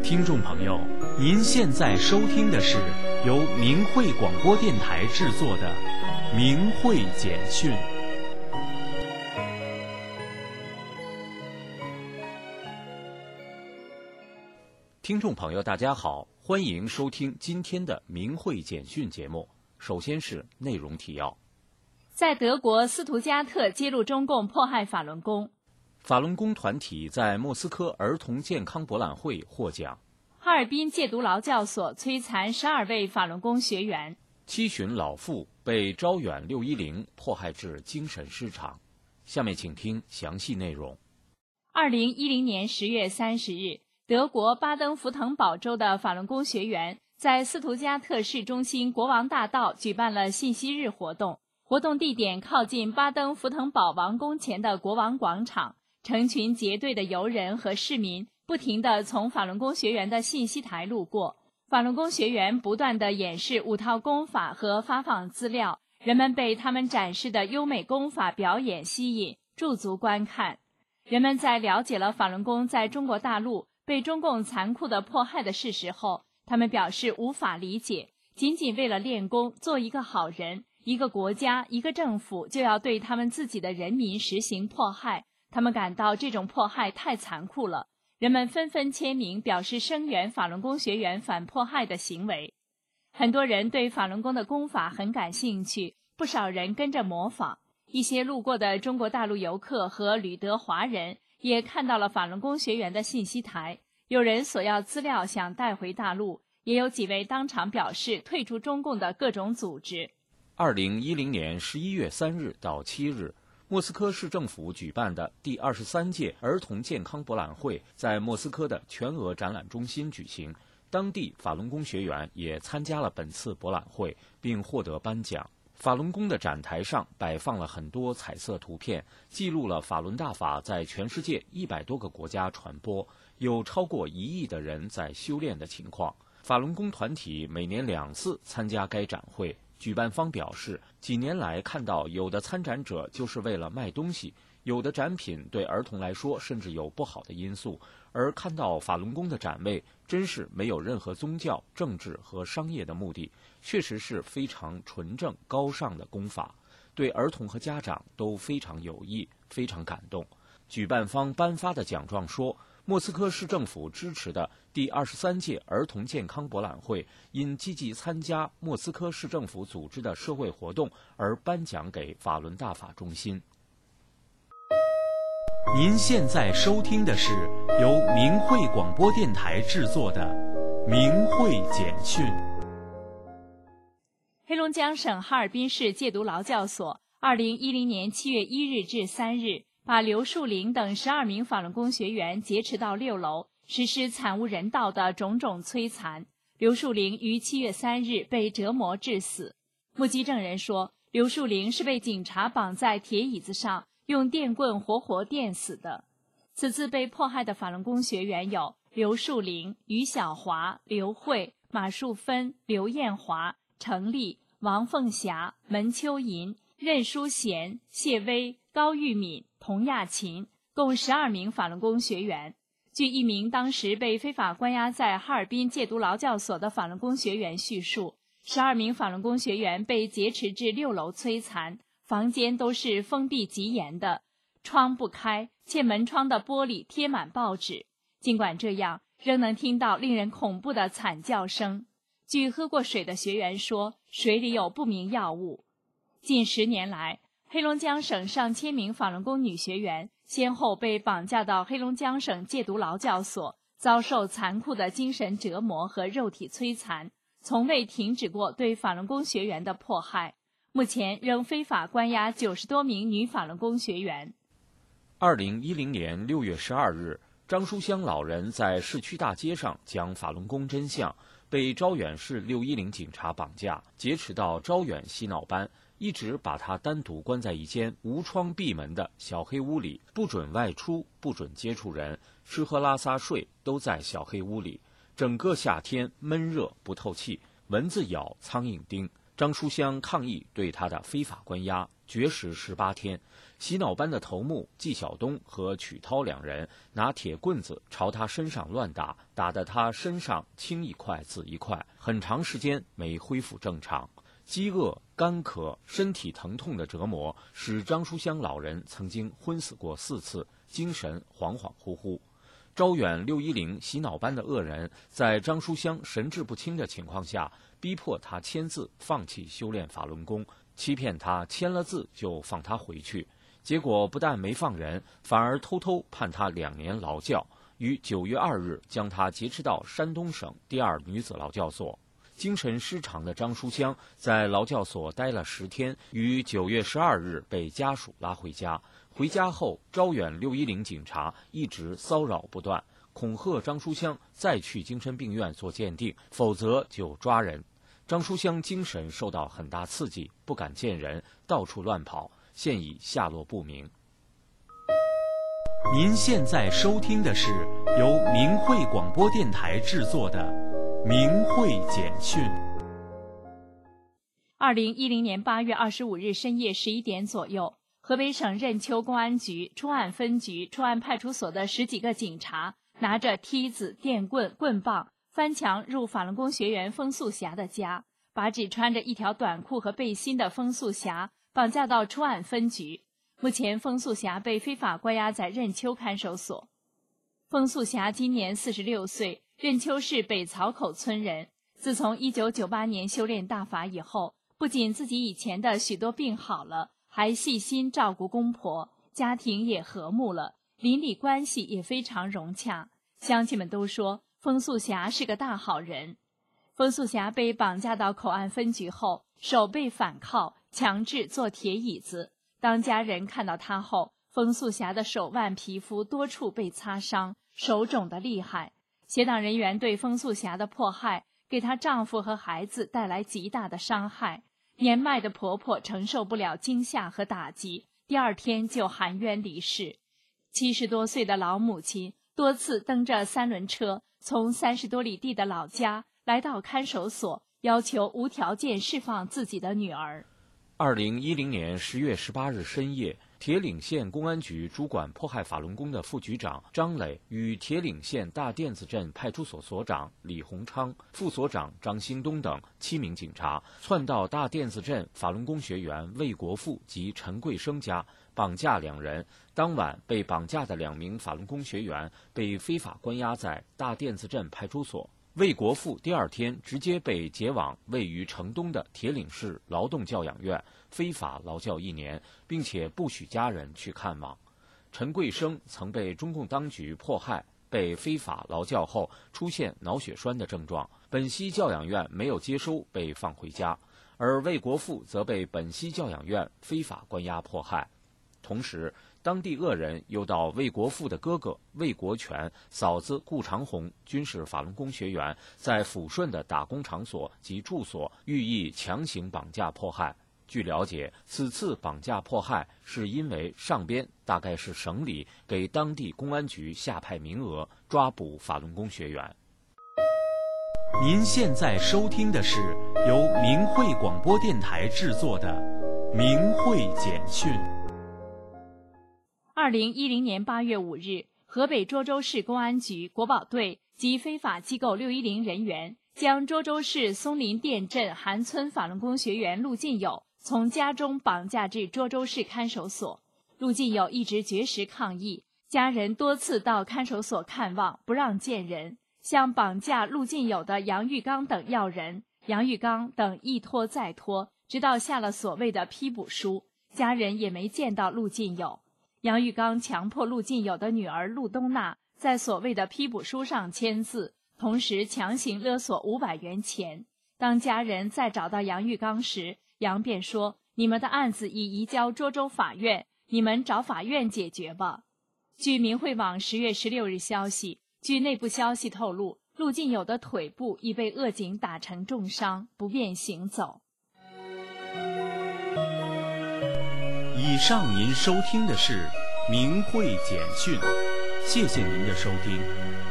听众朋友，您现在收听的是由明慧广播电台制作的《明慧简讯》。听众朋友，大家好，欢迎收听今天的《明慧简讯》节目。首先是内容提要。 在德国斯图加特揭露中共迫害法轮功。 法轮功团体在莫斯科儿童健康博览会获奖。 哈尔滨戒毒劳教所摧残12位法轮功学员。 七旬老妇被招远610迫害致精神失常。下面请听详细内容。 2010年10月30日，德国巴登符腾堡州的法轮功学员在斯图加特市中心国王大道举办了信息日活动。活动地点靠近巴登符腾堡王宫前的国王广场，成群结队的游人和市民不停地从法轮功学员的信息台路过。法轮功学员不断地演示5套功法和发放资料，人们被他们展示的优美功法表演吸引，驻足观看。人们在了解了法轮功在中国大陆被中共残酷地迫害的事实后，他们表示无法理解，仅仅为了练功做一个好人，一个国家一个政府就要对他们自己的人民实行迫害，他们感到这种迫害太残酷了。人们纷纷签名表示声援法轮功学员反迫害的行为。很多人对法轮功的功法很感兴趣，不少人跟着模仿。一些路过的中国大陆游客和旅德华人也看到了法轮功学员的信息台，有人索要资料想带回大陆，也有几位当场表示退出中共的各种组织。 2010年11月3日到7日，莫斯科市政府举办的第23届儿童健康博览会在莫斯科的全俄展览中心举行，当地法轮功学员也参加了本次博览会，并获得颁奖。法轮功的展台上摆放了很多彩色图片，记录了法轮大法在全世界100多个国家传播，有超过1亿的人在修炼的情况。法轮功团体每年2次参加该展会。举办方表示，几年来看到有的参展者就是为了卖东西，有的展品对儿童来说甚至有不好的因素，而看到法轮功的展位，真是没有任何宗教、政治和商业的目的，确实是非常纯正高尚的功法，对儿童和家长都非常有益，非常感动。举办方颁发的奖状说，莫斯科市政府支持的第23届儿童健康博览会因积极参加莫斯科市政府组织的社会活动而颁奖给法轮大法中心。 您现在收听的是由明慧广播电台制作的《明慧简讯》。 黑龙江省哈尔滨市戒毒劳教所2010年7月1日至3日把刘树林等12名法轮功学员劫持到6楼，实施惨无人道的种种摧残。刘树林于7月3日被折磨致死。目击证人说，刘树林是被警察绑在铁椅子上，用电棍活活电死的。此次被迫害的法轮功学员有刘树林、于小华、刘慧、马树芬、刘艳华、程丽、王凤霞、门秋银、任淑贤、谢薇、高玉敏、童亚琴，共12名法轮功学员。据一名当时被非法关押在哈尔滨戒毒劳教所的法轮功学员叙述，12名法轮功学员被劫持至6楼摧残，房间都是封闭极严的，窗不开，且门窗的玻璃贴满报纸。尽管这样，仍能听到令人恐怖的惨叫声。据喝过水的学员说，水里有不明药物。近10年来，黑龙江省上千名法轮功女学员先后被绑架到黑龙江省戒毒劳教所，遭受残酷的精神折磨和肉体摧残，从未停止过对法轮功学员的迫害。目前仍非法关押90多名女法轮功学员。 2010年6月12日，张书香老人在市区大街上讲法轮功真相，被招远市610警察绑架，劫持到招远洗脑班，一直把他单独关在一间无窗闭门的小黑屋里，不准外出，不准接触人，吃喝拉撒睡都在小黑屋里。整个夏天闷热不透气，蚊子咬，苍蝇叮。张书香抗议对他的非法关押， 绝食18天。洗脑班的头目纪晓东和曲涛2人拿铁棍子朝他身上乱打，打得他身上青一块紫一块，很长时间没恢复正常。饥饿、干渴、身体疼痛的折磨使张书香老人曾经昏死过4次，精神恍恍惚惚。招远610洗脑班的恶人在张书香神志不清的情况下，逼迫他签字放弃修炼法轮功，欺骗他签了字就放他回去。结果不但没放人，反而偷偷判他2年劳教，于9月2日将他劫持到山东省第2女子劳教所。精神失常的张书香在劳教所待了10天，于9月12日被家属拉回家。回家后，招远610警察一直骚扰不断，恐吓张书香再去精神病院做鉴定，否则就抓人。张书香精神受到很大刺激，不敢见人，到处乱跑，现已下落不明。 您现在收听的是由明慧广播电台制作的《明慧简讯》。 2010年8月25日深夜11点左右，河北省任丘公安局初案分局初案派出所的10几个警察拿着梯子、电棍、棍棒翻墙入法轮功学员风素霞的家，把只穿着一条短裤和背心的风素霞绑架到初案分局。目前风素霞被非法关押在任丘看守所。风素霞今年46岁，任丘市北曹口村人。自从1998年修炼大法以后，不仅自己以前的许多病好了，还细心照顾公婆，家庭也和睦了，邻里关系也非常融洽。乡亲们都说风素霞是个大好人。风素霞被绑架到口岸分局后，手被反铐，强制坐铁椅子。当家人看到她后，风素霞的手腕皮肤多处被擦伤，手肿得厉害。协党人员对风素霞的迫害，给她丈夫和孩子带来极大的伤害。年迈的婆婆承受不了惊吓和打击，第2天就含冤离世。70多岁的老母亲多次蹬着3轮车，从30多里地的老家来到看守所，要求无条件释放自己的女儿。 2010年10月18日深夜，铁岭县公安局主管迫害法轮功的副局长张磊与铁岭县大甸子镇派出所所长李洪昌、副所长张兴东等7名警察窜到大甸子镇法轮功学员魏国富及陈贵生家，绑架2人。当晚被绑架的2名法轮功学员被非法关押在大甸子镇派出所。魏国富第2天直接被解往位于城东的铁岭市劳动教养院非法劳教1年，并且不许家人去看望。陈贵生曾被中共当局迫害，被非法劳教后出现脑血栓的症状，本溪教养院没有接收，被放回家。而魏国富则被本溪教养院非法关押迫害。同时，当地恶人又到魏国富的哥哥魏国权、嫂子顾长红均是法轮功学员，在抚顺的打工场所及住所寓意强行绑架迫害。据了解，此次绑架迫害是因为上边大概是省里给当地公安局下派名额抓捕法轮功学员。 您现在收听的是由明慧广播电台制作的《明慧简讯》。 2010年8月5日，河北涿州市公安局国保队及非法机构610人员将涿州市松林店镇韩村法轮功学员陆进友从家中绑架至涿州市看守所。陆进友一直绝食抗议，家人多次到看守所看望，不让见人。向绑架陆进友的杨玉刚等要人，杨玉刚等一拖再拖，直到下了所谓的批捕书，家人也没见到陆进友。杨玉刚强迫陆进友的女儿陆东娜在所谓的批捕书上签字，同时强行勒索500元钱。当家人再找到杨玉刚时，杨便说：“你们的案子已移交涿州法院，你们找法院解决吧。”据明慧网10月16日消息，据内部消息透露，陆进友的腿部已被恶警打成重伤，不便行走。 以上您收听的是明慧简讯，谢谢您的收听。